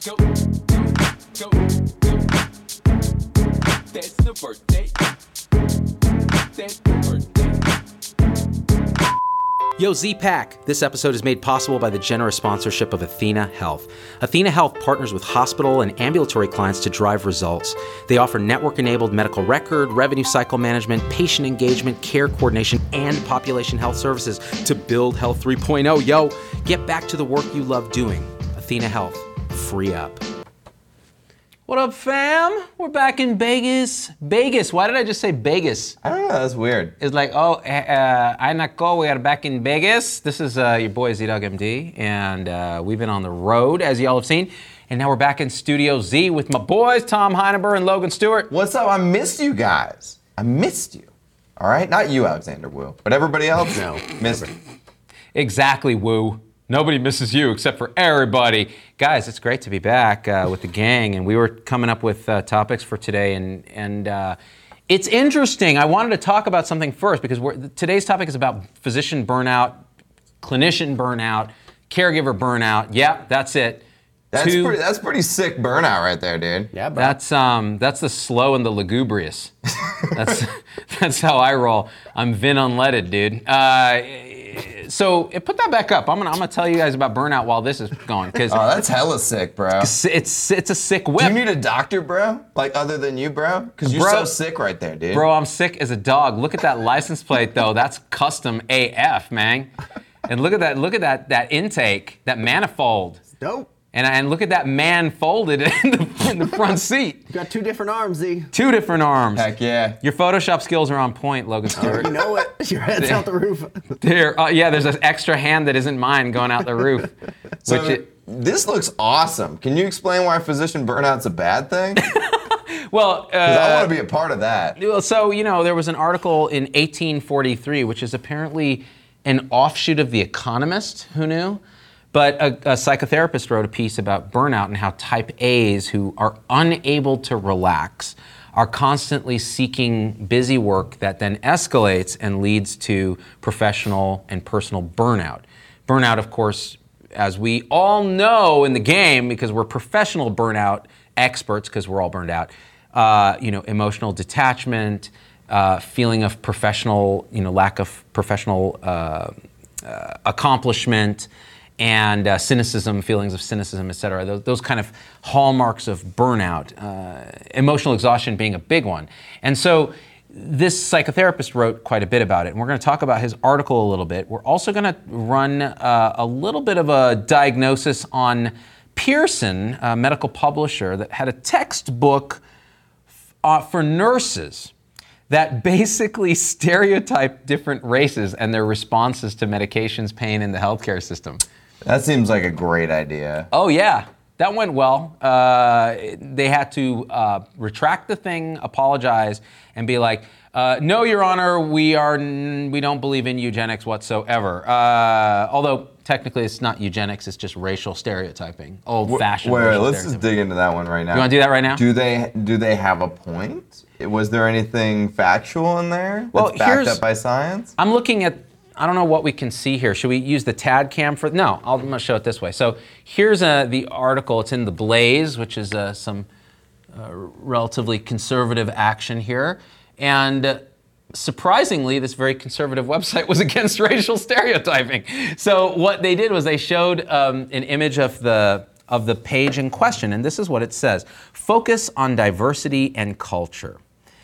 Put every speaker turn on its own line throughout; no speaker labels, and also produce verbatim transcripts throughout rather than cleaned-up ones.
go, go, go, go. That's the birthday. That's the birthday.
Yo, Z-Pack! This episode is made possible by the generous sponsorship of Athena Health. Athena Health partners with hospital and ambulatory clients to drive results. They offer network-enabled medical record, revenue cycle management, patient engagement, care coordination, and population health services to build Health three point oh. Yo, get back to the work you love doing. Athena Health. Free up. What up, fam? We're back in Vegas. Vegas. Why did I just say Vegas?
I don't know. That's weird.
It's like, oh, uh, I nako, we are back in Vegas. This is uh, your boy Z-Dog M D, and uh, we've been on the road, as y'all have seen, and now we're back in Studio Z with my boys, Tom Heineber and Logan Stewart.
What's up? I missed you guys. I missed you. All right? Not you, Alexander Wu, but everybody else
No,
missed you.
Exactly, Woo. Nobody misses you except for everybody. Guys, it's great to be back uh, with the gang, and we were coming up with uh, topics for today, and and uh, it's interesting. I wanted to talk about something first because we're, today's topic is about physician burnout, clinician burnout, caregiver burnout. Yeah, that's it.
That's
Two,
pretty. That's pretty sick burnout right there, dude.
Yeah, bro. That's um, that's the slow and the lugubrious. that's that's how I roll. I'm Vin unleaded, dude. Uh, So put that back up. I'm gonna I'm gonna tell you guys about burnout while this is going, because
oh, that's hella sick, bro.
It's, it's it's a sick whip.
Do you need a doctor, bro? Like other than you, bro? Because you're
Bro-
so sick right there, dude.
Bro, I'm sick as a dog. Look at that license plate, though. That's custom A F, man. And look at that. Look at that. That intake. That manifold.
Dope.
And and look at that man folded in the, in the front seat.
You got two different arms, Z.
Two different arms.
Heck yeah.
Your Photoshop skills are on point, Logan Stewart.
You know it. Your head's out the roof.
There, uh, yeah, there's an extra hand that isn't mine going out the roof.
So
which it,
this looks awesome. Can you explain why physician burnout's a bad thing? Because
well, uh,
I want to be a part of that.
Well, so, you know, there was an article in eighteen forty-three, which is apparently an offshoot of The Economist. Who knew? But a, a psychotherapist wrote a piece about burnout and how type A's who are unable to relax are constantly seeking busy work that then escalates and leads to professional and personal burnout. Burnout, of course, as we all know in the game, because we're professional burnout experts, because we're all burned out, uh, you know, emotional detachment, uh, feeling of professional, you know, lack of professional uh, uh, accomplishment, and uh, cynicism, feelings of cynicism, et cetera. Those, those kind of hallmarks of burnout, uh, emotional exhaustion being a big one. And so this psychotherapist wrote quite a bit about it, and we're going to talk about his article a little bit. We're also going to run uh, a little bit of a diagnosis on Pearson, a medical publisher, that had a textbook uh, for nurses that basically stereotype different races and their responses to medications, pain, in the healthcare system.
That seems like a great idea.
Oh yeah, that went well. Uh, they had to uh, retract the thing, apologize, and be like, uh, "No, Your Honor, we are n- we don't believe in eugenics whatsoever." Uh, although technically it's not eugenics; it's just racial stereotyping, old-fashioned.
Wait, wait,
racial
let's just
stereotyping.
dig into that one right now.
You want to do that right now?
Do they do they have a point? Was there anything factual in there that's
Well,
backed
here's-
up by science?
I'm looking at, I don't know what we can see here. Should we use the T A D cam for, no, I'll, I'm gonna show it this way. So here's uh, the article, it's in The Blaze, which is uh, some uh, relatively conservative action here. And uh, surprisingly, this very conservative website was against racial stereotyping. So what they did was they showed um, an image of the of the page in question, and this is what it says. Focus on diversity and culture.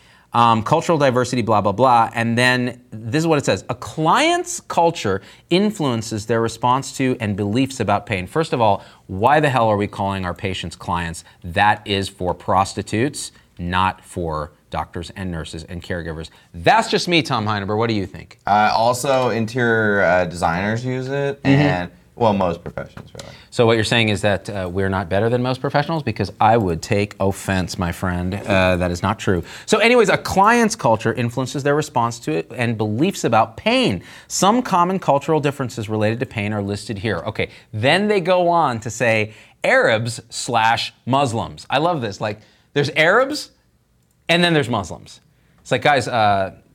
Um, cultural diversity, blah, blah, blah. And then this is what it says. A client's culture influences their response to and beliefs about pain. First of all, why the hell are we calling our patients clients? That is for prostitutes, not for doctors and nurses and caregivers. That's just me, Tom Heineber. What do you think?
Uh, also, interior uh, designers use it,
Mm-hmm.
and well, most professions really.
So what you're saying is that uh, we're not better than most professionals? Because I would take offense, my friend. Uh, that is not true. So anyways, a client's culture influences their response to it and beliefs about pain. Some common cultural differences related to pain are listed here. Okay, then they go on to say Arabs slash Muslims. I love this. Like, there's Arabs and then there's Muslims. It's like, guys, uh,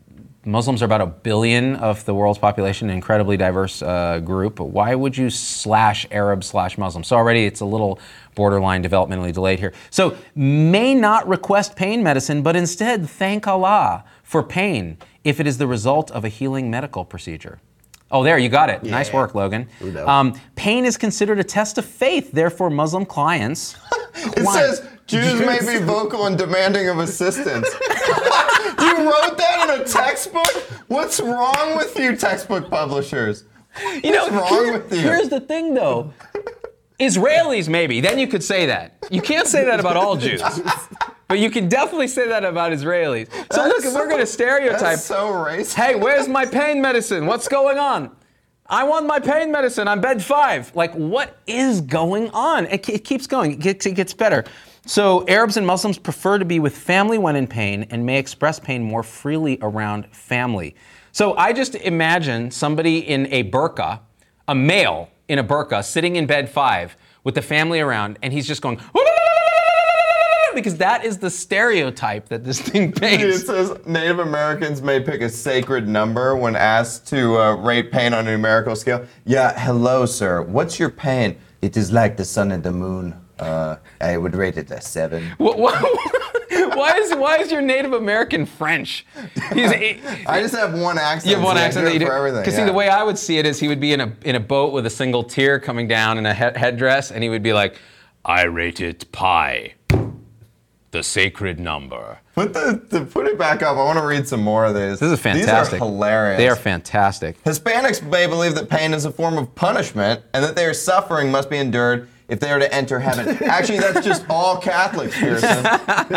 Muslims are about a billion of the world's population, an incredibly diverse uh, group. Why would you slash Arab slash Muslim? So already it's a little borderline developmentally delayed here. So may not request pain medicine, but instead thank Allah for pain if it is the result of a healing medical procedure. Oh, there, you got it.
Yeah.
Nice work, Logan.
No.
Um, pain is considered a test of faith, therefore Muslim clients...
It says Jews may be vocal and demanding of assistance. You wrote that in a textbook? What's wrong with you, textbook publishers?
You know,
What's wrong
here-
with you?
here's the thing, though. Israelis, maybe. Then you could say that. You can't say that about all Jews. But you can definitely say that about Israelis. So
That's
look, if
so-
we're going to stereotype.
That's so racist.
Hey, where's my pain medicine? What's going on? I want my pain medicine. I'm bed five. Like, what is going on? It, it keeps going. It gets, it gets better. So Arabs and Muslims prefer to be with family when in pain and may express pain more freely around family. So I just imagine somebody in a burqa, a male in a burqa, sitting in bed five with the family around, and he's just going, because that is the stereotype that this thing
It
paints.
says Native Americans may pick a sacred number when asked to uh, rate pain on a numerical scale. Yeah, hello, sir. What's your pain? It is like the sun and the moon. Uh, I would rate it a seven.
Wh- wh- Why is why is your Native American French? He's,
I just have one accent.
You have one
so I
accent
do
that you
it
do.
for everything.
Because
yeah.
see, the way I would see it is he would be in a in a boat with a single tear coming down in a he- headdress, and he would be like, "I rate it pi, the sacred number."
Put the, the put it back up. I want to read some more of these.
This is fantastic.
These are hilarious.
They are fantastic.
Hispanics may believe that pain is a form of punishment and that their suffering must be endured if they are to enter heaven. Actually, that's just all Catholics, Pearson.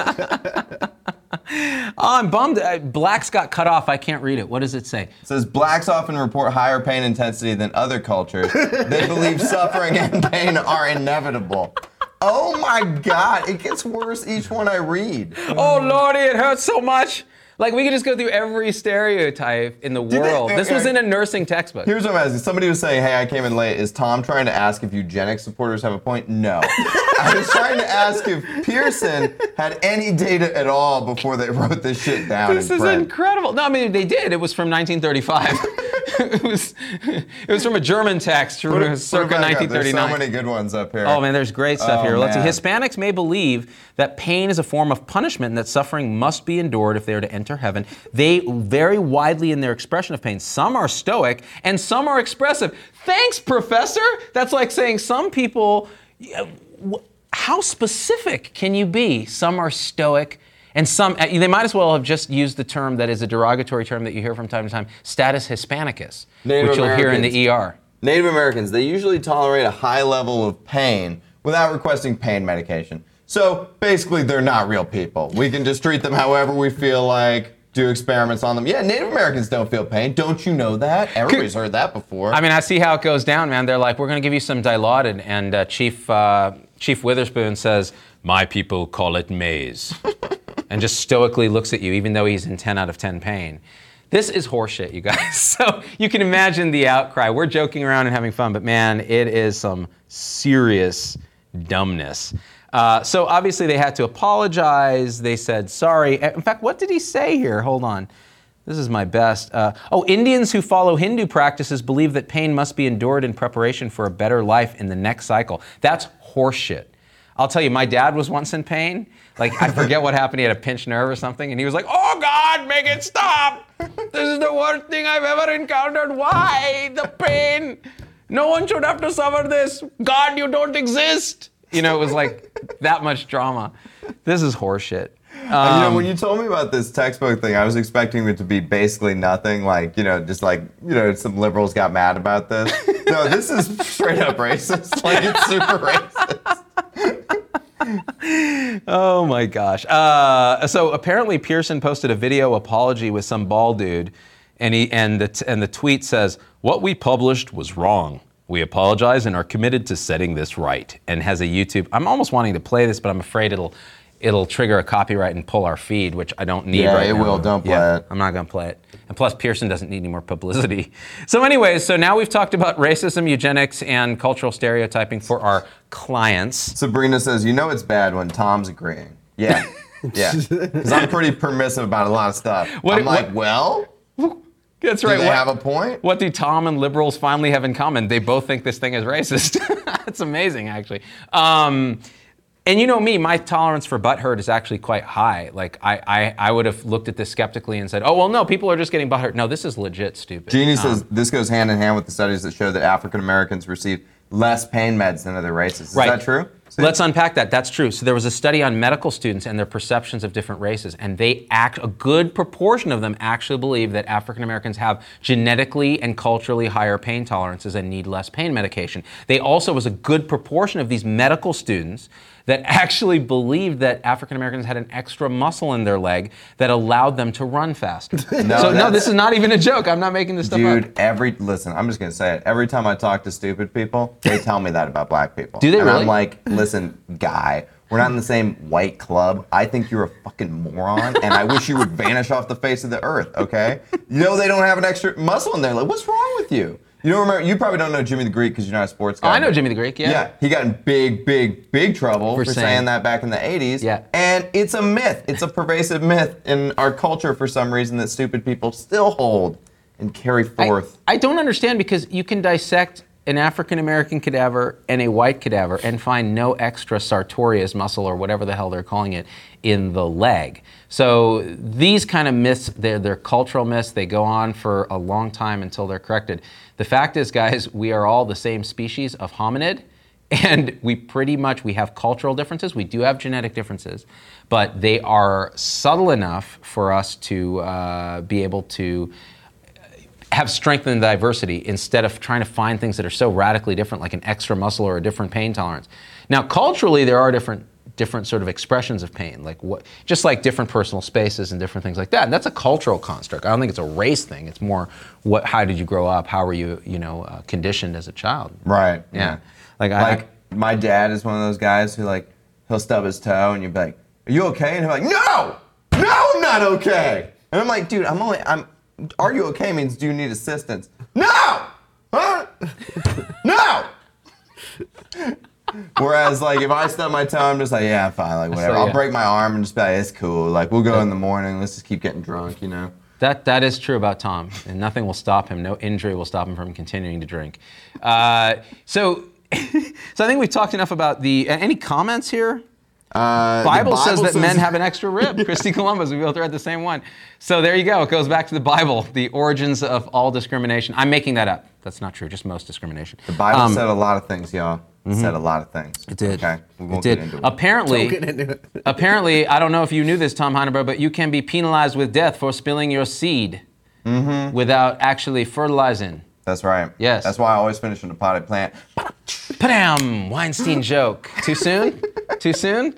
Oh, I'm bummed. Uh, Blacks got cut off. I can't read it. What does it say?
It says blacks often report higher pain intensity than other cultures. They believe suffering and pain are inevitable. Oh my God, it gets worse each one I read.
Oh Lordy, it hurts so much. Like, we could just go through every stereotype in the
they-
world. This was
okay.
in a nursing textbook.
Here's what I'm asking. Somebody was saying, hey, I came in late. Is Tom trying to ask if eugenics supporters have a point? No. I was trying to ask if Pearson had any data at all before they wrote this shit down
This
in
is
print.
incredible. No, I mean, they did. It was from nineteen thirty-five. it was it was from a German text
Put
from
it- put it
circa
back up.
nineteen thirty-nine.
There's so many good ones up here.
Oh man, there's great stuff
Oh,
here. Let's see.
man.
Hispanics may believe that pain is a form of punishment and that suffering must be endured if they are to enter heaven. They vary widely in their expression of pain. Some are stoic and some are expressive. Thanks, Professor. That's like saying some people. yeah, wh- How specific can you be? Some are stoic. And some, uh, they might as well have just used the term that is a derogatory term that you hear from time to time, status Hispanicus,
Native
which you'll hear in the
Americans.
E R.
Native Americans, they usually tolerate a high level of pain without requesting pain medication. So basically, they're not real people. We can just treat them however we feel like, do experiments on them. Yeah, Native Americans don't feel pain. Don't you know that? Everybody's heard that before.
I mean, I see how it goes down, man. They're like, we're going to give you some Dilaudid, and uh, Chief uh, Chief Witherspoon says, my people call it maize, and just stoically looks at you, even though he's in ten out of ten pain. This is horseshit, you guys. So you can imagine the outcry. We're joking around and having fun, but man, it is some serious dumbness. Uh, so obviously they had to apologize. They said sorry. In fact, what did he say here? Hold on. This is my best. Uh, oh, Indians who follow Hindu practices believe that pain must be endured in preparation for a better life in the next cycle. That's horseshit. I'll tell you, my dad was once in pain. Like, I forget what happened. He had a pinched nerve or something, and he was like, oh God, make it stop. This is the worst thing I've ever encountered. Why? The pain. No one should have to suffer this. God, you don't exist. You know, it was like that much drama. This is horseshit.
And, you know,
Um,
when you told me about this textbook thing, I was expecting it to be basically nothing. Like, you know, just like, you know, some liberals got mad about this. No, this is straight up racist. Like, it's super racist.
Oh my gosh. Uh, so apparently Pearson posted a video apology with some bald dude, and he and the t- and the tweet says, "What we published was wrong. We apologize and are committed to setting this right." And has a YouTube. I'm almost wanting to play this, but I'm afraid it'll it'll trigger a copyright and pull our feed, which I don't need
Yeah,
right
it
now.
will. Don't play
Yeah,
it.
I'm not gonna play it. And plus, Pearson doesn't need any more publicity. So anyways, so now we've talked about racism, eugenics, and cultural stereotyping for our clients.
Sabrina says, you know it's bad when Tom's agreeing. Yeah. Yeah. Because I'm pretty permissive about a lot of stuff.
What-
I'm like,
what-
well,
That's
Do
right.
they
What-
have a point?
What do Tom and liberals finally have in common? They both think this thing is racist. That's amazing, actually. Um, and you know me, my tolerance for butthurt is actually quite high. Like, I, I, I would have looked at this skeptically and said, oh, well, no, people are just getting butthurt. No, this is legit stupid.
Jeannie
Um,
says this goes hand in hand with the studies that show that African Americans receive less pain meds than other races. Is
Right.
that true? See?
Let's unpack that. That's true. So there was a study on medical students and their perceptions of different races, and they act, a good proportion of them actually believe that African Americans have genetically and culturally higher pain tolerances and need less pain medication. They also was a good proportion of these medical students that actually believed that African Americans had an extra muscle in their leg that allowed them to run faster.
No,
so no,
that's-
this is not even a joke. I'm not making this stuff up.
Dude, every listen, I'm just gonna say it. Every time I talk to stupid people, they tell me that about black people.
Do they
and
really?
I'm like, listen, guy, we're not in the same white club. I think you're a fucking moron, and I wish you would vanish off the face of the earth. Okay? You know they don't have an extra muscle in there. Like, what's wrong with you? You don't remember? You probably don't know Jimmy the Greek because you're not a sports guy.
Oh, I know
but-
Jimmy the Greek, yeah.
Yeah, he got in big, big, big trouble
For
for,
saying-
saying that back in the eighties.
Yeah.
And it's a myth. It's a pervasive myth in our culture for some reason that stupid people still hold and carry
I-
forth.
I, don't understand because you can dissect an African American cadaver and a white cadaver and find no extra sartorius muscle or whatever the hell they're calling it in the leg. So these kind of myths, they're, they're cultural myths. They go on for a long time until they're corrected. The fact is, guys, we are all the same species of hominid. And we pretty much, we have cultural differences. We do have genetic differences, but they are subtle enough for us to uh, be able to have strength in diversity instead of trying to find things that are so radically different, like an extra muscle or a different pain tolerance. Now, culturally, there are different different sort of expressions of pain, like what, just like different personal spaces and different things like that. And that's a cultural construct. I don't think it's a race thing. It's more, what? How did you grow up? How were you, you know, uh, conditioned as a child?
Right.
Yeah. Like,
Like,
I,
my dad is one of those guys who, like, he'll stub his toe and you'll be like, are you okay? And he'll be like, no! No, I'm not okay! And I'm like, dude, I'm only, I'm, are you okay means do you need assistance? No! Huh? No! Whereas, like, if I stub my toe, I'm just like, yeah, I'm fine, like, whatever.
So, yeah.
I'll break my arm and just be like, it's cool. Like, we'll go in the morning, let's just keep getting drunk, you know?
That that is true about Tom, and nothing will stop him. No injury will stop him from continuing to drink. Uh, so, so I think we've talked enough about the. Any comments here?
Uh, the
Bible, says that
says-
men have an extra rib. Christy Columbus, we both read the same one. So there you go. It goes back to the Bible, the origins of all discrimination. I'm making that up. That's not true. Just most discrimination.
The Bible
Um,
said a lot of things, y'all. It said a lot of things.
It did.
Okay, we won't
it did.
get into it.
Apparently,
Don't get into it.
apparently, I don't know if you knew this, Tom Heineberg, but you can be penalized with death for spilling your seed without actually fertilizing.
That's right.
Yes.
That's why I always finish in a potted plant.
Padam! Weinstein joke. Too soon? Too soon?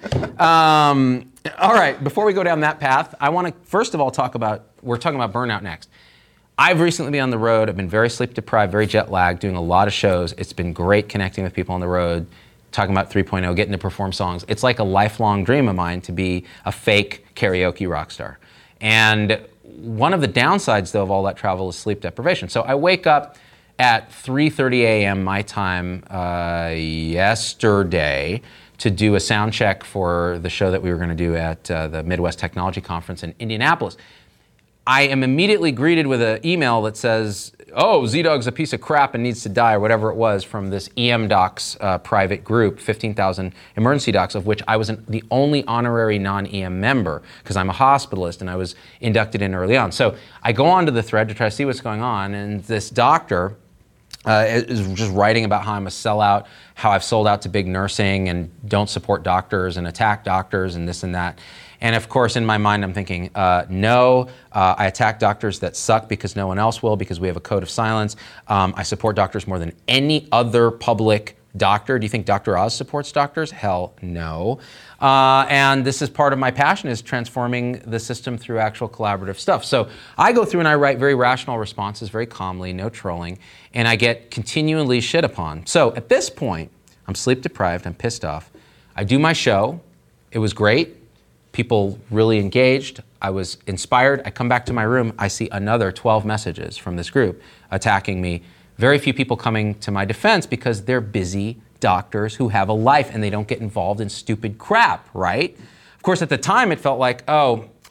Um, all right, before we go down that path, I want to first of all talk about, we're talking about burnout next. I've recently been on the road. I've been very sleep deprived, very jet lagged, doing a lot of shows. It's been great connecting with people on the road, talking about three point oh, getting to perform songs. It's like a lifelong dream of mine to be a fake karaoke rock star. And one of the downsides, though, of all that travel is sleep deprivation. So I wake up at three thirty a.m. my time uh, yesterday to do a sound check for the show that we were going to do at uh, the Midwest Technology Conference in Indianapolis. I am immediately greeted with an email that says, oh, Z-Dog's a piece of crap and needs to die, or whatever it was, from this E M Docs uh, private group, fifteen thousand emergency docs, of which I was an, the only honorary non-E M member, because I'm a hospitalist and I was inducted in early on. So I go onto the thread to try to see what's going on, and this doctor uh, is just writing about how I'm a sellout, how I've sold out to big nursing and don't support doctors and attack doctors and this and that. And of course, in my mind, I'm thinking, uh, no, uh, I attack doctors that suck because no one else will, because we have a code of silence. Um, I support doctors more than any other public doctor. Do you think Doctor Oz supports doctors? Hell no. Uh, and this is part of my passion, is transforming the system through actual collaborative stuff. So I go through and I write very rational responses, very calmly, no trolling, and I get continually shit upon. So at this point, I'm sleep deprived, I'm pissed off. I do my show. It was great. People really engaged. I was inspired. I come back to my room. I see another twelve messages from this group attacking me. Very few people coming to my defense because they're busy doctors who have a life and they don't get involved in stupid crap, right? Of course, at the time, it felt like, oh,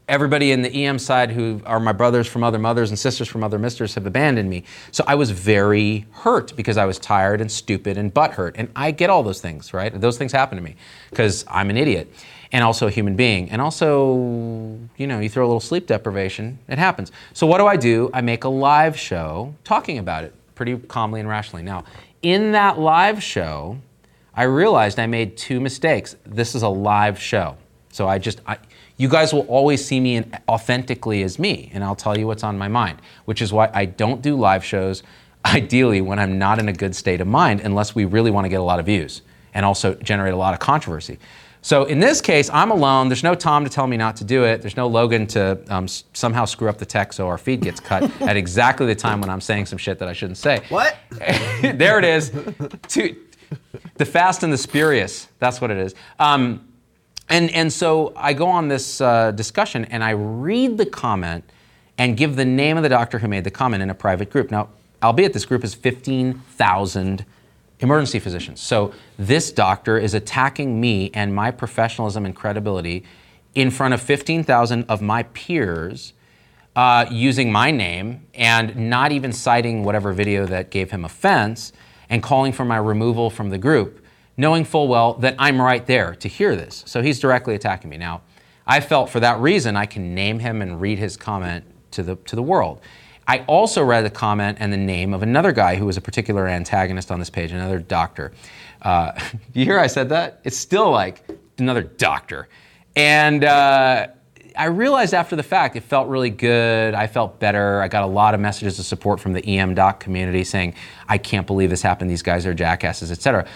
everybody in the E M side who are my brothers from other mothers and sisters from other misters have abandoned me. So I was very hurt because I was tired and stupid and butthurt. And I get all those things, right? Those things happen to me because I'm an idiot and also a human being. And also, you know, you throw a little sleep deprivation, it happens. So what do I do? I make a live show talking about it pretty calmly and rationally. Now, in that live show, I realized I made two mistakes. This is a live show. So I just, I, you guys will always see me in, authentically as me, and I'll tell you what's on my mind, which is why I don't do live shows, ideally, when I'm not in a good state of mind, unless we really want to get a lot of views and also generate a lot of controversy. So in this case, I'm alone. There's no Tom to tell me not to do it. There's no Logan to um, s- somehow screw up the tech so our feed gets cut at exactly the time when I'm saying some shit that I shouldn't say.
What?
There it is. Two, the Fast and the Spurious. That's what it is. Um, And and so I go on this uh, discussion and I read the comment and give the name of the doctor who made the comment in a private group. Now, albeit this group is fifteen thousand emergency physicians. So this doctor is attacking me and my professionalism and credibility in front of fifteen thousand of my peers uh, using my name and not even citing whatever video that gave him offense and calling for my removal from the group, knowing full well that I'm right there to hear this. So he's directly attacking me. Now, I felt for that reason I can name him and read his comment to the to the world. I also read the comment and the name of another guy who was a particular antagonist on this page, another doctor. Uh, you hear I said that? It's still like another doctor. And uh, I realized after the fact, it felt really good. I felt better. I got a lot of messages of support from the E M doc community saying, I can't believe this happened. These guys are jackasses, et cetera.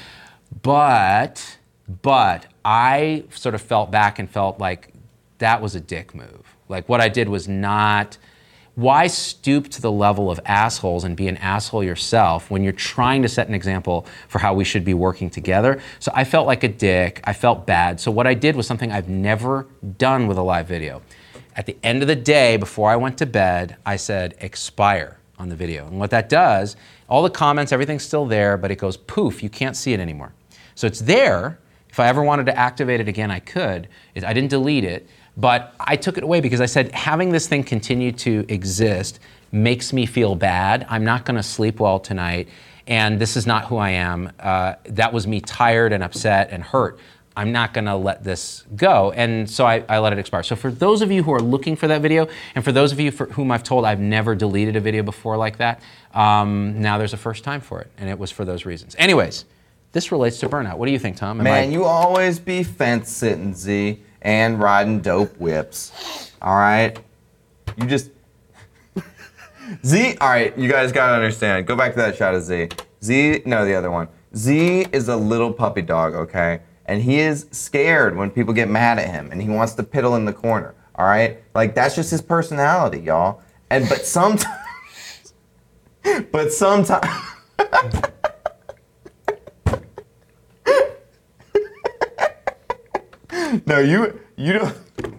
But, but I sort of felt back and felt like that was a dick move. Like what I did was not, why stoop to the level of assholes and be an asshole yourself when you're trying to set an example for how we should be working together? So I felt like a dick, I felt bad. So what I did was something I've never done with a live video. At the end of the day, before I went to bed, I said expire on the video. And what that does, all the comments, everything's still there, but it goes poof, you can't see it anymore. So it's there. If I ever wanted to activate it again, I could. It, I didn't delete it, but I took it away because I said having this thing continue to exist makes me feel bad. I'm not going to sleep well tonight, and this is not who I am. Uh, that was me tired and upset and hurt. I'm not going to let this go, and so I, I let it expire. So for those of you who are looking for that video, and for those of you for whom I've told I've never deleted a video before like that, um, now there's a first time for it, and it was for those reasons. Anyways. This relates to burnout. What do you think, Tom? Am
Man,
I...
you always be fence sitting, Z, and riding dope whips. All right? You just... Z, all right, you guys gotta understand. Go back to that shot of Z. Z, no, the other one. Z is a little puppy dog, okay? And he is scared when people get mad at him, and he wants to piddle in the corner, all right? Like, that's just his personality, y'all. And, but sometimes... but sometimes... No, you you don't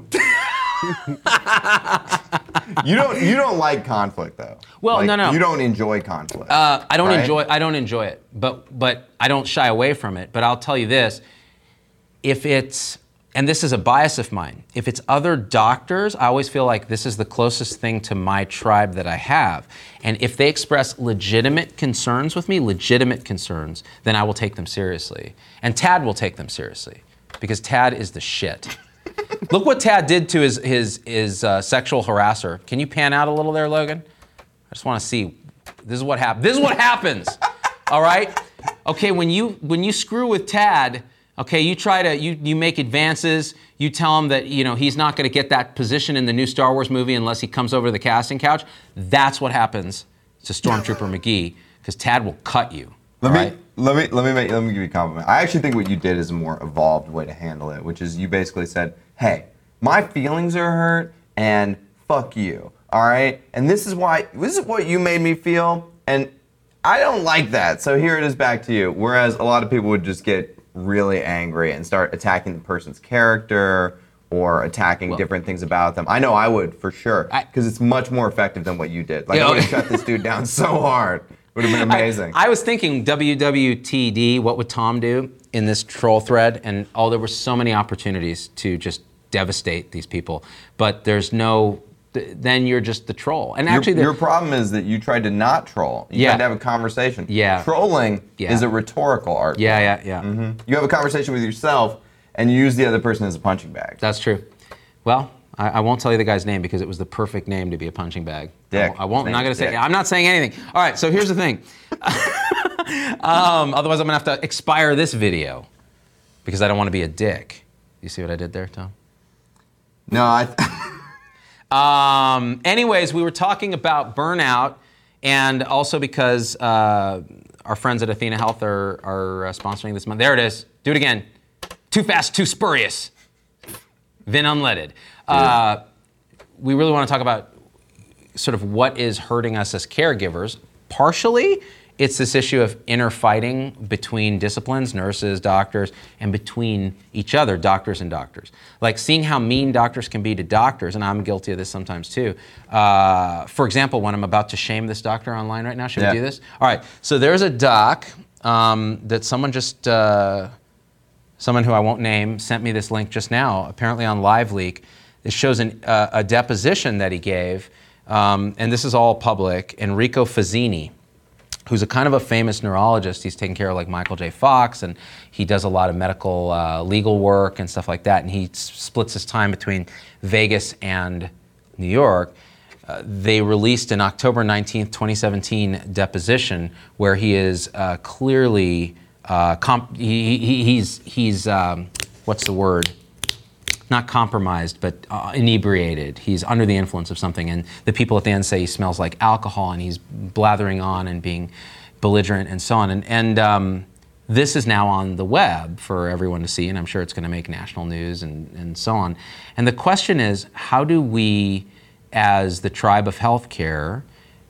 you don't you don't like conflict though.
Well,
like,
no, no.
You don't enjoy conflict.
Uh, I don't
right?
enjoy. I don't enjoy it, but but I don't shy away from it. But I'll tell you this: if it's, and this is a bias of mine, if it's other doctors, I always feel like this is the closest thing to my tribe that I have. And if they express legitimate concerns with me, legitimate concerns, then I will take them seriously. And Tad will take them seriously. Because Tad is the shit. Look what Tad did to his his his uh, sexual harasser. Can you pan out a little there, Logan? I just want to see. This is what happens. This is what happens. All right. Okay. When you when you screw with Tad, okay, you try to you you make advances. You tell him that you know he's not going to get that position in the new Star Wars movie unless he comes over to the casting couch. That's what happens to Stormtrooper McGee because Tad will cut you.
Let me
right?
let me let me make let me give you a compliment. I actually think what you did is a more evolved way to handle it, which is you basically said, "Hey, my feelings are hurt, and fuck you." All right, and this is why this is what you made me feel, and I don't like that. So here it is back to you. Whereas a lot of people would just get really angry and start attacking the person's character or attacking
well,
different things about them. I know I would for sure because it's much more effective than what you did. Like
Yeah,
I would have
okay.
shut this dude down so hard. Would have been amazing.
I, I was thinking W W T D, what would Tom do in this troll thread? And oh, there were so many opportunities to just devastate these people. But there's no, th- then you're just the troll. And
Your,
actually, the-
your problem is that you tried to not troll. You
Yeah.
tried to have a conversation.
Yeah.
Trolling
Yeah.
is a rhetorical art.
yeah, yeah, yeah.
Mhm. You have a conversation with yourself, and you use the other person as a punching bag.
That's true. Well, I, I won't tell you the guy's name because it was the perfect name to be a punching bag.
Dick.
I won't. I'm
His
not going
name's
to say.
Dick.
I'm not saying anything. All right. So here's the thing. um, otherwise, I'm going to have to expire this video because I don't want to be a dick. You see what I did there, Tom?
No, I.
Um, anyways, we were talking about burnout, and also because uh, our friends at Athena Health are, are uh, sponsoring this month. There it is. Do it again. Too fast, too spurious. Vin unleaded. Uh, we really want to talk about sort of what is hurting us as caregivers. Partially, it's this issue of inner fighting between disciplines, nurses, doctors, and between each other, doctors and doctors. Like seeing how mean doctors can be to doctors, and I'm guilty of this sometimes too. Uh, for example, when I'm about to shame this doctor online right now, should
Yeah.
we do this? All right, so there's a doc um, that someone just, uh, someone who I won't name, sent me this link just now, apparently on LiveLeak. It shows an, uh, a deposition that he gave, um, and this is all public, Enrico Fazzini, who's a kind of a famous neurologist. He's taken care of like Michael J. Fox, and he does a lot of medical uh, legal work and stuff like that, and he s- splits his time between Vegas and New York. Uh, they released an October nineteenth, twenty seventeen deposition where he is uh, clearly, uh, comp- he, he, he's, he's um, what's the word? Not compromised, but uh, inebriated. He's under the influence of something, and the people at the end say he smells like alcohol, and he's blathering on and being belligerent and so on. And, and um, this is now on the web for everyone to see, and I'm sure it's going to make national news and, and so on. And the question is, how do we, as the tribe of healthcare,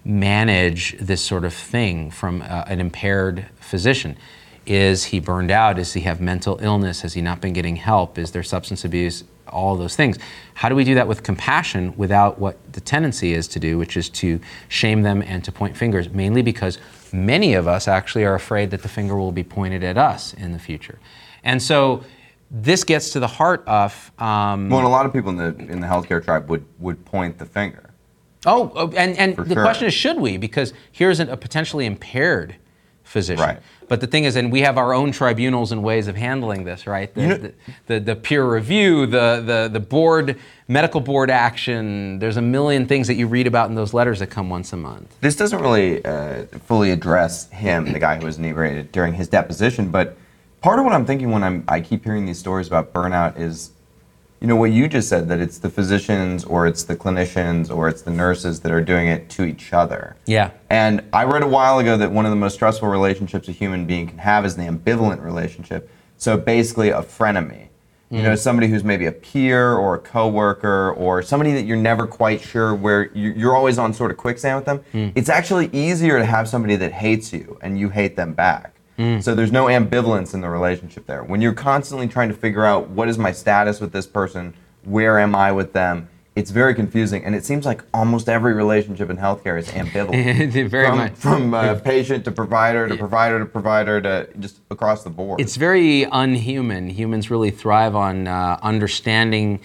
manage this sort of thing from uh, an impaired physician? Is he burned out? Does he have mental illness? Has he not been getting help? Is there substance abuse? All of those things. How do we do that with compassion without what the tendency is to do, which is to shame them and to point fingers, mainly because many of us actually are afraid that the finger will be pointed at us in the future. And so this gets to the heart of... Um,
Well, and a lot of people in the in the healthcare tribe would, would point the finger.
oh, oh, and, and
For
the
sure.
question is, should we? Because here's an, a potentially impaired physician.
Right.
But the thing is, and we have our own tribunals and ways of handling this, right? The,
You know-
the, the, the peer review, the, the, the board, medical board action. There's a million things that you read about in those letters that come once a month.
This doesn't really uh, fully address him, the guy who was inebriated during his deposition, but part of what I'm thinking when I'm, I keep hearing these stories about burnout is, you know, what you just said, that it's the physicians or it's the clinicians or it's the nurses that are doing it to each other.
Yeah.
And I read a while ago that one of the most stressful relationships a human being can have is the ambivalent relationship. So basically a frenemy. You know, somebody who's maybe a peer or a coworker or somebody that you're never quite sure where you- you're always on sort of quicksand with them. It's actually easier to have somebody that hates you and you hate them back. So there's no ambivalence in the relationship there. When you're constantly trying to figure out what is my status with this person, where am I with them, it's very confusing. And it seems like almost every relationship in healthcare is ambivalent.
Very
from
much.
from uh, patient to provider to provider to provider to just across the board.
It's very unhuman. Humans really thrive on uh, understanding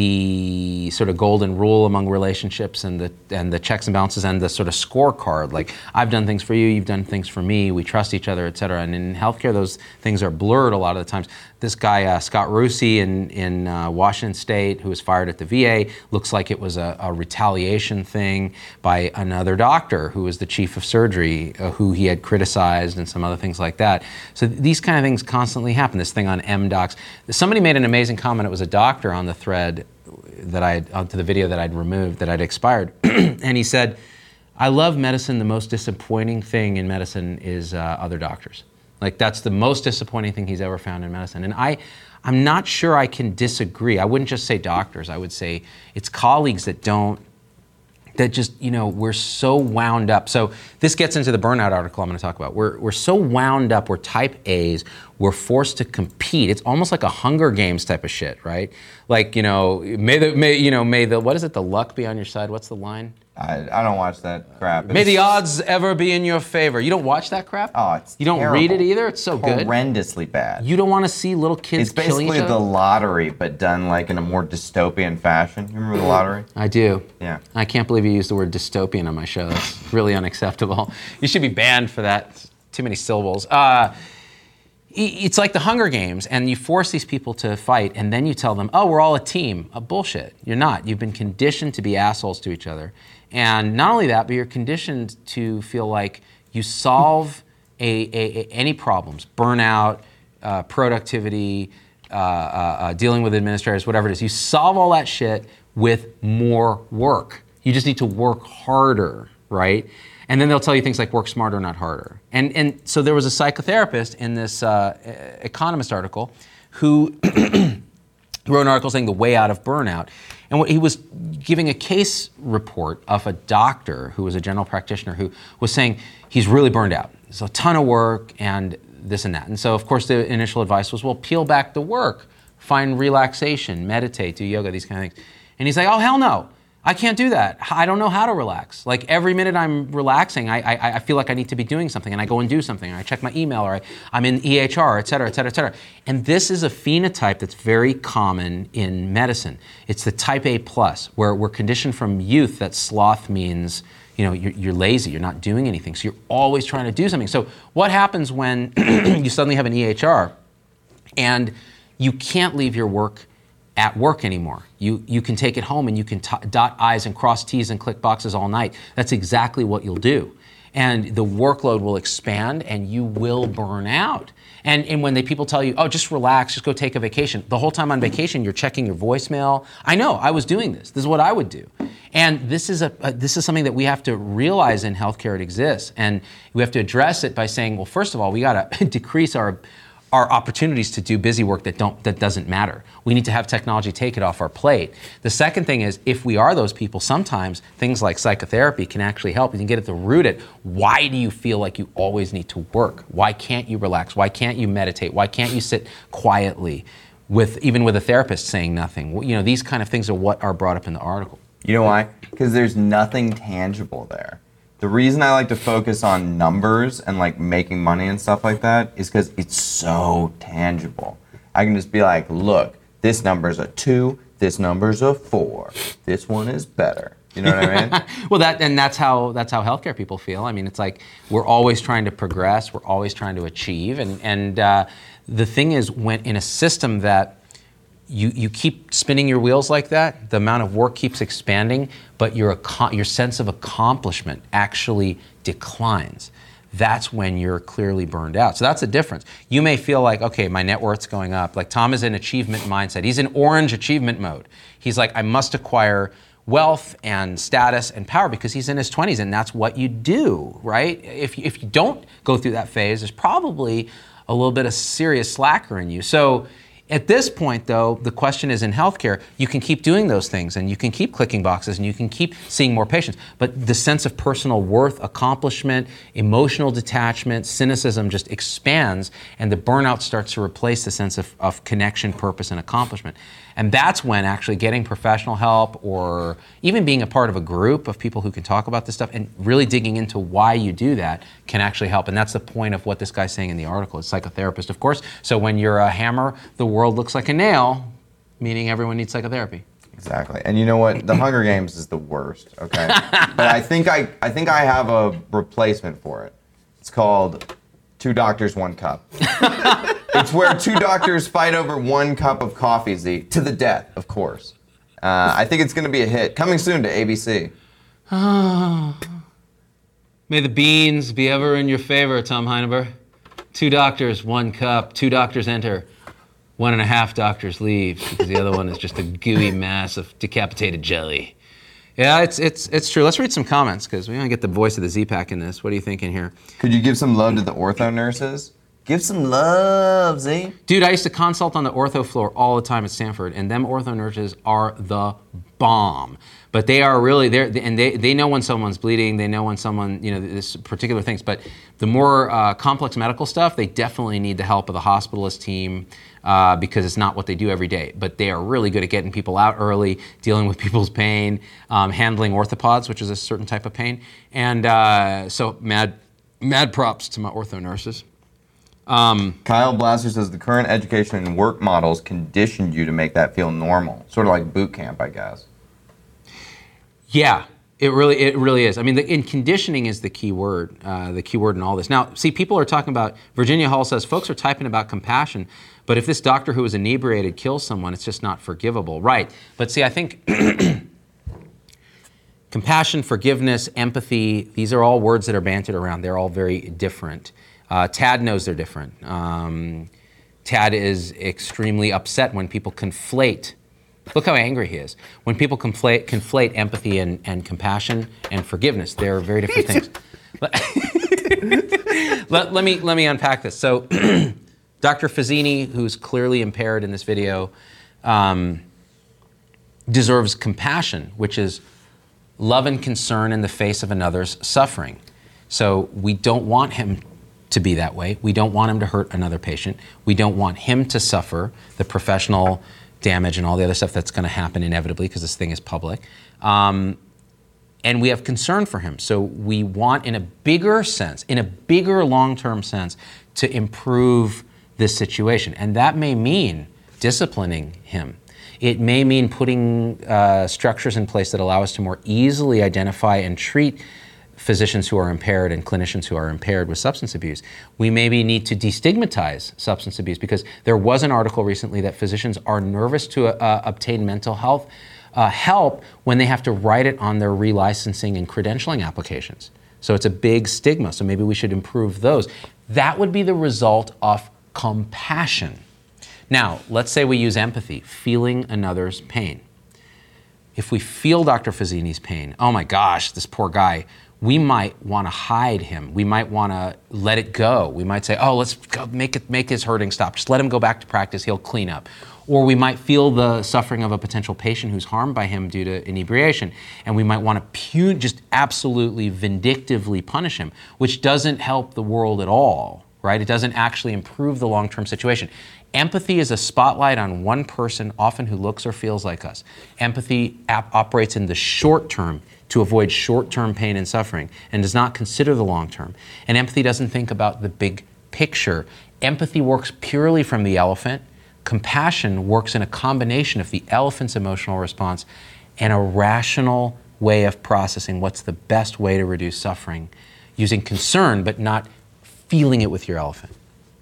the sort of golden rule among relationships and the and the checks and balances and the sort of scorecard. Like, I've done things for you, you've done things for me, we trust each other, et cetera. And in healthcare, those things are blurred a lot of the times. This guy, uh, Scott Rusi in, in uh, Washington State, who was fired at the V A, looks like it was a, a retaliation thing by another doctor who was the chief of surgery, uh, who he had criticized and some other things like that. So th- these kind of things constantly happen. This thing on M Docs. Somebody made an amazing comment. It was a doctor on the thread that I onto the video that I'd removed, that I'd expired, and he said, "I love medicine. The most disappointing thing in medicine is uh, other doctors. Like, that's the most disappointing thing he's ever found in medicine." And I, I'm not sure I can disagree. I wouldn't just say doctors. I would say it's colleagues that don't, that just, you know, we're so wound up. So this gets into the burnout article I'm going to talk about. We're, we're so wound up, we're type A's, we're forced to compete. It's almost like a Hunger Games type of shit, right? Like, you know, may the, may, you know, may the, what is it, the luck be on your side? What's the line?
I, I don't watch that crap.
May
It's-
the odds ever be in your favor. You don't watch that crap?
Oh, it's
You don't
terrible.
read it either? It's so good.
Horrendously bad.
You don't want to see little kids
It's
killing each
basically
other?
the lottery, but done like in a more dystopian fashion. You remember the lottery?
I do.
Yeah.
I can't believe you used the word dystopian on my show. That's really unacceptable. You should be banned for that. It's too many syllables. Uh, It's like the Hunger Games, and you force these people to fight, and then you tell them, oh, we're all a team. Uh, bullshit. You're not. You've been conditioned to be assholes to each other. And not only that, but you're conditioned to feel like you solve a, a, a, any problems, burnout, uh, productivity, uh, uh, uh, dealing with administrators, whatever it is. You solve all that shit with more work. You just need to work harder, right? And then they'll tell you things like work smarter, not harder. And and so there was a psychotherapist in this uh, Economist article who wrote an article saying the way out of burnout. And what he was giving a case report of a doctor who was a general practitioner who was saying he's really burned out. There's a ton of work and this and that. And so of course the initial advice was, well, peel back the work, find relaxation, meditate, do yoga, these kind of things. And he's like, oh, hell no. I can't do that. I don't know how to relax. Like every minute I'm relaxing, I, I, I feel like I need to be doing something, and I go and do something, or I check my email, or I, I'm in E H R, et cetera, et cetera, et cetera. And this is a phenotype that's very common in medicine. It's the type A plus, where we're conditioned from youth that sloth means, you know, you're, you're lazy, you're not doing anything, so you're always trying to do something. So what happens when you suddenly have an E H R and you can't leave your work at work anymore? You you can take it home and you can t- dot I's and cross T's and click boxes all night. That's exactly what you'll do. And the workload will expand and you will burn out. And, and when they, people tell you, oh, just relax, just go take a vacation. The whole time on vacation, you're checking your voicemail. I know, I was doing this. This is what I would do. And this is a, a this is something that we have to realize in healthcare it exists. And we have to address it by saying, well, first of all, we got to decrease our our opportunities to do busy work that don't that doesn't matter. We need to have technology take it off our plate. The second thing is, if we are those people, sometimes things like psychotherapy can actually help. You can get at the root at why do you feel like you always need to work? Why can't you relax? Why can't you meditate? Why can't you sit quietly with even with a therapist saying nothing? You know, these kind of things are what are brought up in the article.
You know why? Because there's nothing tangible there. The reason I like to focus on numbers and like making money and stuff like that is because it's so tangible. I can just be like, look, this number's a two, this number's a four, this one is better. You know what I mean?
Well, that and that's how that's how healthcare people feel. I mean, it's like we're always trying to progress, we're always trying to achieve, and and uh, the thing is, when in a system that You, you keep spinning your wheels like that, the amount of work keeps expanding, but your, your sense of accomplishment actually declines. That's when you're clearly burned out. So that's the difference. You may feel like, okay, my net worth's going up. Like Tom is in achievement mindset. He's in orange achievement mode. He's like, I must acquire wealth and status and power because he's in his twenties and that's what you do, right? If, if you don't go through that phase, there's probably a little bit of serious slacker in you. So at this point, though, the question is in healthcare, you can keep doing those things and you can keep clicking boxes and you can keep seeing more patients. But the sense of personal worth, accomplishment, emotional detachment, cynicism just expands and the burnout starts to replace the sense of, of connection, purpose, and accomplishment. And that's when actually getting professional help or even being a part of a group of people who can talk about this stuff and really digging into why you do that can actually help. And that's the point of what this guy's saying in the article. It's psychotherapist, of course. So when you're a hammer, the world looks like a nail, meaning everyone needs psychotherapy.
Exactly. And you know what? The Hunger Games is the worst, okay? But I think I, I think I have a replacement for it. It's called Two Doctors, One Cup. It's where two doctors fight over one cup of coffee, Z, to the death, of course. Uh, I think it's going to be a hit. Coming soon to A B C.
May the beans be ever in your favor, Tom Heineber. Two doctors, one cup. Two doctors enter. One and a half doctors leave because the other one is just a gooey mass of decapitated jelly. Yeah, it's it's it's true. Let's read some comments because we want to get the voice of the Z-Pack in this. What are you thinking here?
Could you give some love to the ortho nurses? Give some love, Z.
Dude, I used to consult on the ortho floor all the time at Stanford, and them ortho nurses are the bomb. But they are really there, and they, they know when someone's bleeding, they know when someone, you know, this particular things. But the more uh, complex medical stuff, they definitely need the help of the hospitalist team uh, because it's not what they do every day. But they are really good at getting people out early, dealing with people's pain, um, handling orthopods, which is a certain type of pain. And uh, so mad, mad props to my ortho nurses. Um,
Kyle Blaster says the current education and work models conditioned you to make that feel normal. Sort of like boot camp, I guess.
Yeah, it really it really is. I mean, the, in conditioning is the key word, uh, the key word in all this. Now, see, people are talking about, Virginia Hall says, folks are typing about compassion, but if this doctor who was inebriated kills someone, it's just not forgivable. Right, but see, I think compassion, forgiveness, empathy, these are all words that are bantered around. They're all very different. Uh, Tad knows they're different. Um, Tad is extremely upset when people conflate. Look how angry he is. When people conflate, conflate empathy and, and compassion and forgiveness, they're very different things. let, let, me, let me unpack this. So Doctor Fazzini, who's clearly impaired in this video, um, deserves compassion, which is love and concern in the face of another's suffering. So we don't want him to be that way. We don't want him to hurt another patient. We don't want him to suffer the professional damage and all the other stuff that's going to happen inevitably because this thing is public. Um, and we have concern for him. So we want, in a bigger sense, in a bigger long-term sense, to improve this situation. And that may mean disciplining him. It may mean putting uh, structures in place that allow us to more easily identify and treat physicians who are impaired and clinicians who are impaired with substance abuse. We maybe need to destigmatize substance abuse because there was an article recently that physicians are nervous to uh, obtain mental health uh, help when they have to write it on their relicensing and credentialing applications. So it's a big stigma, so maybe we should improve those. That would be the result of compassion. Now, let's say we use empathy, feeling another's pain. If we feel Doctor Fazzini's pain, oh my gosh, this poor guy, we might want to hide him. We might want to let it go. We might say, oh, let's go make it, make his hurting stop. Just let him go back to practice, he'll clean up. Or we might feel the suffering of a potential patient who's harmed by him due to inebriation, and we might want to pu- just absolutely vindictively punish him, which doesn't help the world at all, right? It doesn't actually improve the long-term situation. Empathy is a spotlight on one person, often who looks or feels like us. Empathy ap- operates in the short term to avoid short-term pain and suffering and does not consider the long-term. And empathy doesn't think about the big picture. Empathy works purely from the elephant. Compassion works in a combination of the elephant's emotional response and a rational way of processing what's the best way to reduce suffering, using concern but not feeling it with your elephant.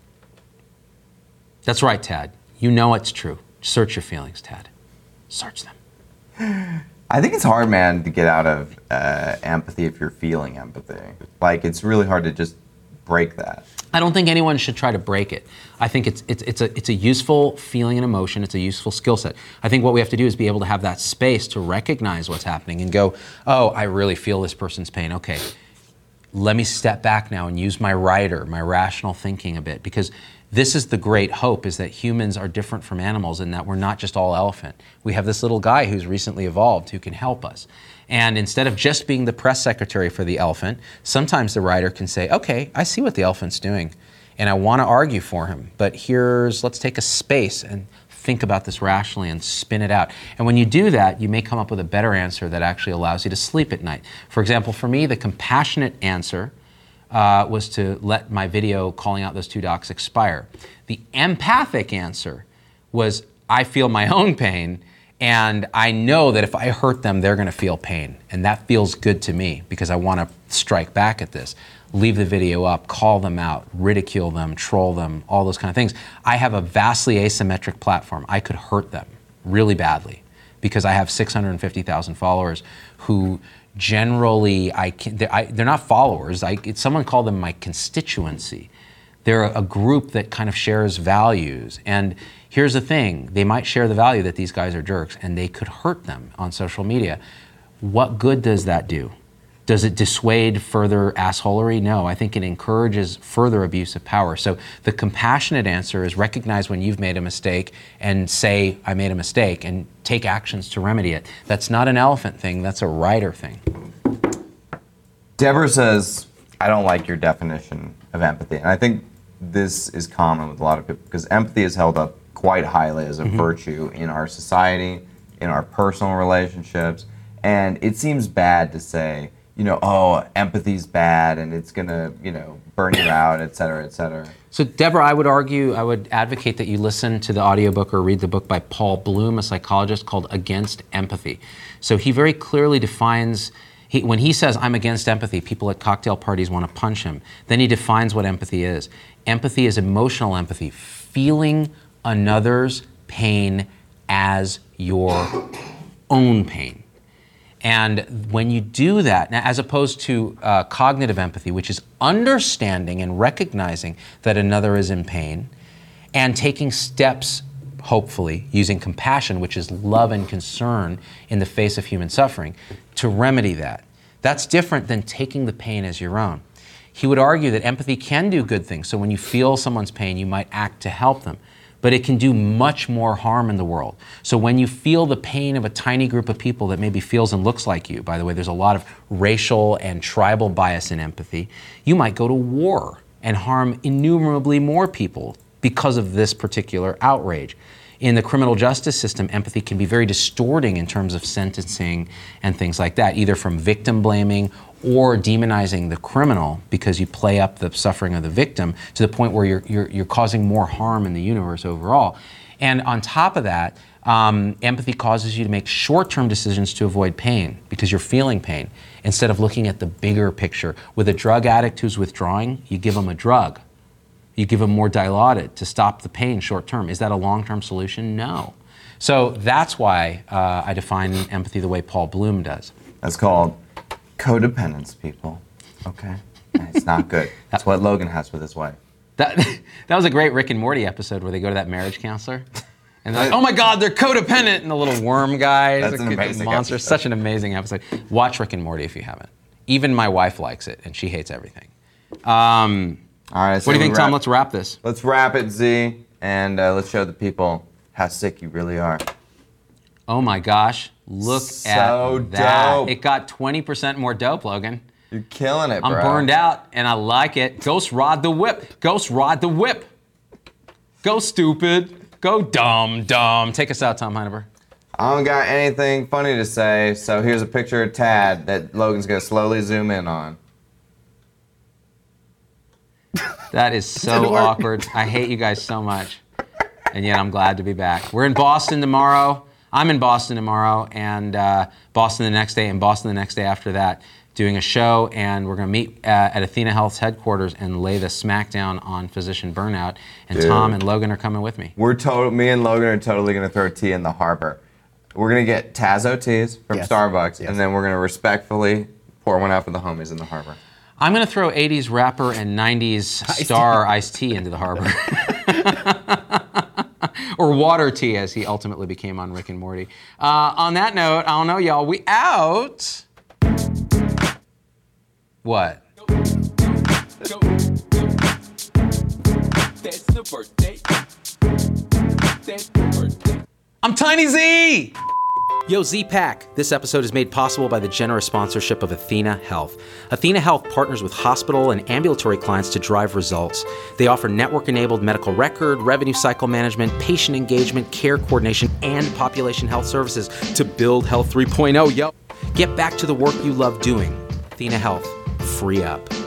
That's right, Tad. You know it's true. Search your feelings, Tad. Search them.
I think it's hard, man, to get out of uh, empathy if you're feeling empathy. Like, it's really hard to just break that.
I don't think anyone should try to break it. I think it's it's it's a it's a useful feeling and emotion. It's a useful skill set. I think what we have to do is be able to have that space to recognize what's happening and go, oh, I really feel this person's pain. Okay, let me step back now and use my rider, my rational thinking a bit, because this is the great hope, is that humans are different from animals in that we're not just all elephant. We have this little guy who's recently evolved who can help us. And instead of just being the press secretary for the elephant, sometimes the rider can say, okay, I see what the elephant's doing and I want to argue for him, but here's, let's take a space and think about this rationally and spin it out. And when you do that, you may come up with a better answer that actually allows you to sleep at night. For example, for me, the compassionate answer Uh, was to let my video calling out those two docs expire. The empathic answer was, I feel my own pain, and I know that if I hurt them, they're going to feel pain. And that feels good to me because I want to strike back at this. Leave the video up, call them out, ridicule them, troll them, all those kind of things. I have a vastly asymmetric platform. I could hurt them really badly because I have six hundred fifty thousand followers who generally, I can, they're, I, they're not followers. I, it's, someone called them my constituency. They're a, a group that kind of shares values. And here's the thing, they might share the value that these guys are jerks and they could hurt them on social media. What good does that do? Does it dissuade further assholery? No, I think it encourages further abuse of power. So the compassionate answer is recognize when you've made a mistake and say, I made a mistake, and take actions to remedy it. That's not an elephant thing, that's a rider thing.
Deborah says, I don't like your definition of empathy. And I think this is common with a lot of people because empathy is held up quite highly as a mm-hmm. virtue in our society, in our personal relationships. And it seems bad to say, you know, oh, empathy's bad and it's gonna, you know, burn you out, et cetera, et cetera.
So, Deborah, I would argue, I would advocate that you listen to the audiobook or read the book by Paul Bloom, a psychologist, called Against Empathy. So he very clearly defines, he, when he says, I'm against empathy, people at cocktail parties want to punch him. Then he defines what empathy is. Empathy is emotional empathy, feeling another's pain as your own pain. And when you do that, now, as opposed to uh, cognitive empathy, which is understanding and recognizing that another is in pain, and taking steps, hopefully, using compassion, which is love and concern in the face of human suffering, to remedy that. That's different than taking the pain as your own. He would argue that empathy can do good things. So when you feel someone's pain, you might act to help them. But it can do much more harm in the world. So when you feel the pain of a tiny group of people that maybe feels and looks like you, by the way, there's a lot of racial and tribal bias in empathy, you might go to war and harm innumerably more people because of this particular outrage. In the criminal justice system, empathy can be very distorting in terms of sentencing and things like that, either from victim blaming or demonizing the criminal because you play up the suffering of the victim to the point where you're, you're, you're causing more harm in the universe overall. And on top of that, um, empathy causes you to make short-term decisions to avoid pain because you're feeling pain instead of looking at the bigger picture. With a drug addict who's withdrawing, you give them a drug. You give them more Dilaudid to stop the pain short-term. Is that a long-term solution? No. So that's why uh, I define empathy the way Paul Bloom does.
That's called codependence, people. Okay? It's not good. That's what Logan has with his wife.
That that was a great Rick and Morty episode where they go to that marriage counselor. And they're like, oh my God, they're codependent. And the little worm guy
That's
is
an
a
amazing
monster.
episode.
Such an amazing episode. Watch Rick and Morty if you haven't. Even my wife likes it, and she hates everything. Um,
All right.
what do you think,
wrap,
Tom? Let's wrap this.
Let's wrap it, Z, and uh, let's show the people how sick you really are.
Oh my gosh, look
So
at that.
dope.
It got twenty percent more dope, Logan.
You're killing it, bro.
I'm burned out, and I like it. Ghost Rod the Whip. Ghost Rod the Whip. Go stupid. Go dumb, dumb. Take us out, Tom Heineber.
I don't got anything funny to say, so here's a picture of Tad that Logan's going to slowly zoom in on.
That is so awkward. I hate you guys so much. And yet I'm glad to be back. We're in Boston tomorrow. I'm in Boston tomorrow, and uh, Boston the next day, and Boston the next day after that, doing a show, and we're going to meet uh, at Athena Health's headquarters and lay the smackdown on physician burnout. And
Dude.
Tom and Logan are coming with me.
We're total. Me and Logan are totally going to throw tea in the harbor. We're going to get Tazo teas from
Yes.
Starbucks,
Yes.
and then we're going to respectfully pour one out for the homies in the harbor.
I'm going to throw eighties rapper and nineties star iced tea into the harbor. Or water tea, as he ultimately became on Rick and Morty. Uh, on that note, I don't know, y'all. We out. What?
Go, go. That's the birthday. That's the birthday.
I'm Tiny Z! Yo, Z-Pack! This episode is made possible by the generous sponsorship of Athena Health. Athena Health partners with hospital and ambulatory clients to drive results. They offer network-enabled medical record, revenue cycle management, patient engagement, care coordination, and population health services to build Health three point oh, yo! Get back to the work you love doing. Athena Health. Free up.